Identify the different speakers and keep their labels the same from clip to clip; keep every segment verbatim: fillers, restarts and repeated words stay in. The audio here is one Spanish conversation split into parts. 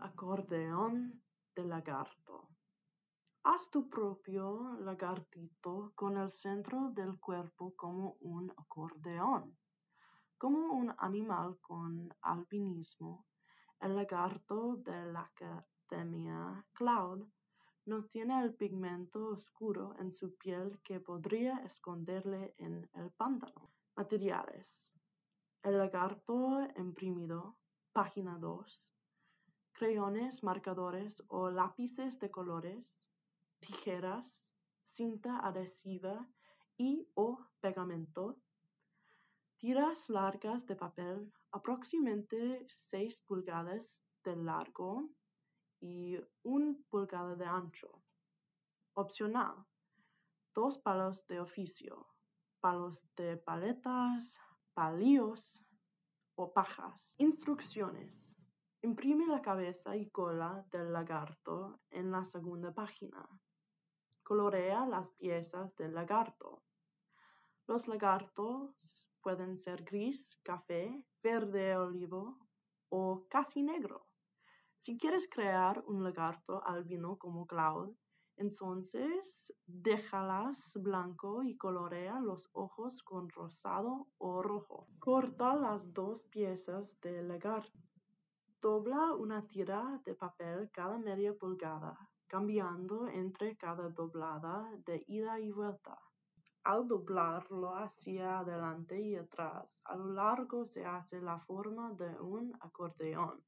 Speaker 1: acordeón de lagarto. Haz tu propio lagartito con el centro del cuerpo como un acordeón. Como un animal con albinismo, el lagarto de la Academia Cloud no tiene el pigmento oscuro en su piel que podría esconderle en el pantano. Materiales: el lagarto imprimido, página dos, crayones, marcadores o lápices de colores, tijeras, cinta adhesiva y o pegamento, tiras largas de papel aproximadamente seis pulgadas de largo y una pulgada de ancho. Opcional: dos palos de oficio, palos de paletas, palillos o pajas. Instrucciones: imprime la cabeza y cola del lagarto en la segunda página. Colorea las piezas del lagarto. Los lagartos pueden ser gris, café, verde olivo o casi negro. Si quieres crear un lagarto albino como Cloud, entonces déjalas blanco y colorea los ojos con rosado o rojo. Corta las dos piezas del lagarto. Dobla una tira de papel cada media pulgada, cambiando entre cada doblada de ida y vuelta. Al doblarlo hacia adelante y atrás, a lo largo se hace la forma de un acordeón.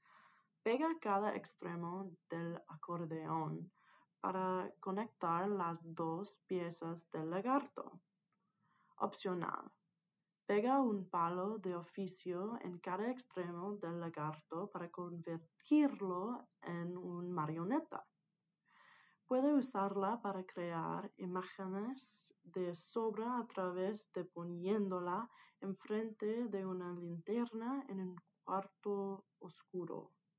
Speaker 1: Pega cada extremo del acordeón para conectar las dos piezas del lagarto. Opcional: pega un palo de oficio en cada extremo del lagarto para convertirlo en una marioneta. Puede usarla para crear imágenes de sombra a través de poniéndola enfrente de una linterna en un cuarto oscuro.